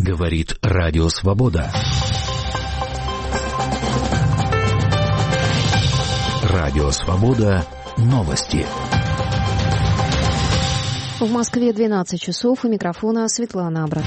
Говорит Радио Свобода. Радио Свобода. Новости. В Москве 12 часов. У микрофона Светлана Абратова.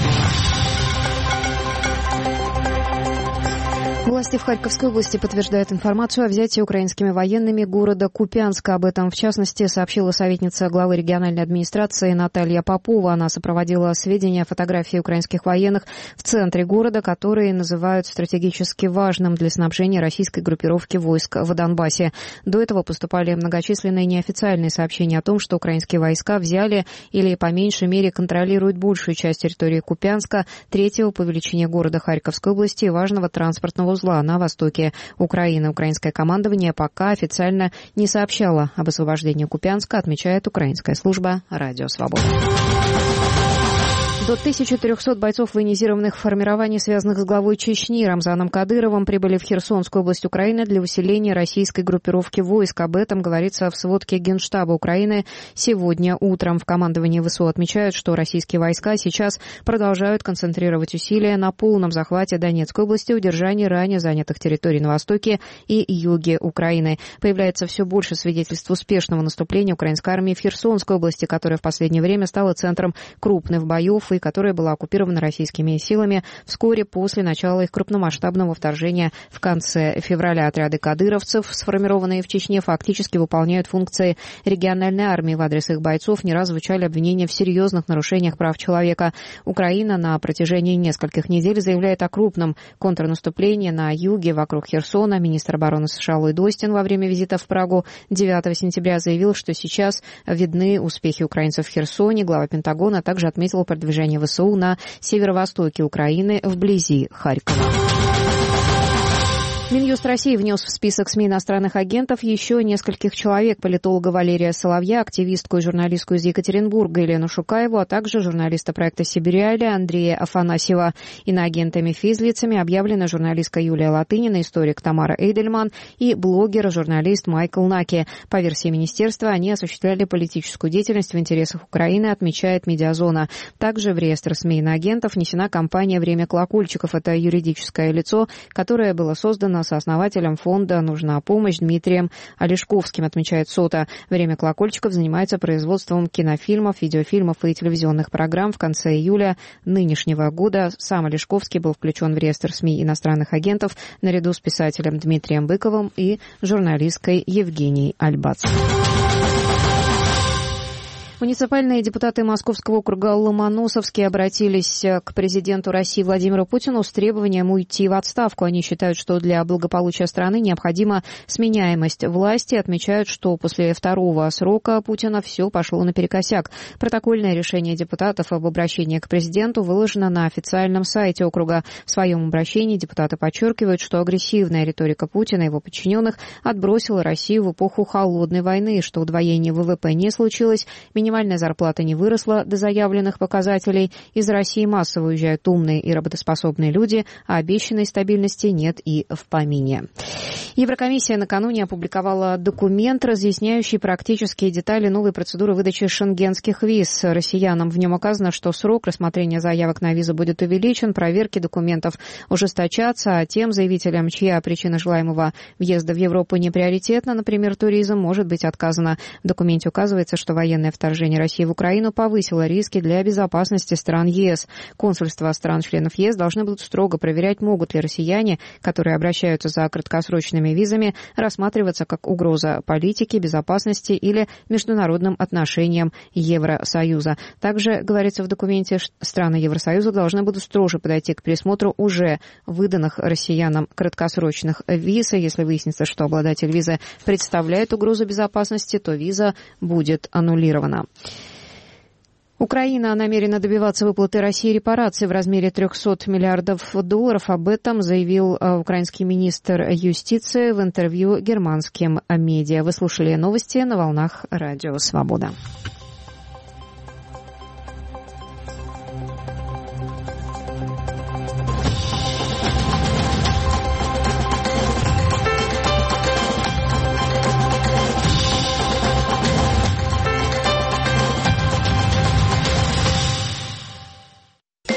Власти в Харьковской области подтверждают информацию о взятии украинскими военными города Купянска. Об этом, в частности, сообщила советница главы региональной администрации Наталья Попова. Она сопроводила сведения о фотографии украинских военных в центре города, которые называют стратегически важным для снабжения российской группировки войск в Донбассе. До этого поступали многочисленные неофициальные сообщения о том, что украинские войска взяли или, по меньшей мере, контролируют большую часть территории Купянска, третьего по величине города Харьковской области и важного транспортного узла на востоке Украины. Украинское командование пока официально не сообщало об освобождении Купянска, отмечает украинская служба «Радио Свобода». До 1300 бойцов военизированных формирований, связанных с главой Чечни Рамзаном Кадыровым, прибыли в Херсонскую область Украины для усиления российской группировки войск. Об этом говорится в сводке Генштаба Украины сегодня утром. В командовании ВСУ отмечают, что российские войска сейчас продолжают концентрировать усилия на полном захвате Донецкой области, удержании ранее занятых территорий на востоке и юге Украины. Появляется все больше свидетельств успешного наступления украинской армии в Херсонской области, которая в последнее время стала центром крупных боев и которая была оккупирована российскими силами вскоре после начала их крупномасштабного вторжения в конце февраля. Отряды кадыровцев, сформированные в Чечне, фактически выполняют функции региональной армии. В адрес их бойцов не раз звучали обвинения в серьезных нарушениях прав человека. Украина на протяжении нескольких недель заявляет о крупном контрнаступлении на юге вокруг Херсона. Министр обороны США Ллойд Остин во время визита в Прагу 9 сентября заявил, что сейчас видны успехи украинцев в Херсоне. Глава Пентагона также отметил продвижение ВСУ на северо-востоке Украины вблизи Харькова. Минюст России внес в список СМИ иностранных агентов еще нескольких человек: политолога Валерия Соловья, активистку и журналистку из Екатеринбурга Елену Шукаеву, а также журналиста проекта «Сибириаля» Андрея Афанасьева. Иноагентами физлицами объявлены журналистка Юлия Латынина, историк Тамара Эйдельман и блогер-журналист Майкл Наки. По версии министерства, они осуществляли политическую деятельность в интересах Украины, отмечает Медиазона. Также в реестр СМИ иноагентов внесена компания «Время колокольчиков». Это юридическое лицо, которое было создано сооснователем фонда «Нужна помощь» Дмитрием Олешковским, отмечает СОТА. «Время колокольчиков» занимается производством кинофильмов, видеофильмов и телевизионных программ. В конце июля нынешнего года сам Олешковский был включен в реестр СМИ иностранных агентов наряду с писателем Дмитрием Быковым и журналисткой Евгенией Альбац. Муниципальные депутаты Московского округа Ломоносовский обратились к президенту России Владимиру Путину с требованием уйти в отставку. Они считают, что для благополучия страны необходима сменяемость власти. Отмечают, что после второго срока Путина все пошло наперекосяк. Протокольное решение депутатов об обращении к президенту выложено на официальном сайте округа. В своем обращении депутаты подчеркивают, что агрессивная риторика Путина и его подчиненных отбросила Россию в эпоху холодной войны, что удвоение ВВП не случилось, минимальная зарплата не выросла до заявленных показателей. Из России массово уезжают умные и работоспособные люди, а обещанной стабильности нет и в помине. Еврокомиссия накануне опубликовала документ, разъясняющий практические детали новой процедуры выдачи шенгенских виз россиянам. В нем указано, что срок рассмотрения заявок на визу будет увеличен, проверки документов ужесточатся, а тем заявителям, чья причина желаемого въезда в Европу не приоритетна, например, туризм, может быть отказано. В документе указывается, что военное вторжение России в Украину повысило риски для безопасности стран ЕС. Консульства стран-членов ЕС должны будут строго проверять, могут ли россияне, которые обращаются за краткосрочными визами, рассматриваться как угроза политике, безопасности или международным отношениям Евросоюза. Также, говорится в документе, страны Евросоюза должны будут строже подойти к пересмотру уже выданных россиянам краткосрочных виз. Если выяснится, что обладатель визы представляет угрозу безопасности, то виза будет аннулирована. Украина намерена добиваться выплаты России репараций в размере $300 миллиардов. Об этом заявил украинский министр юстиции в интервью германским медиа. Вы слушали новости на волнах Радио Свобода.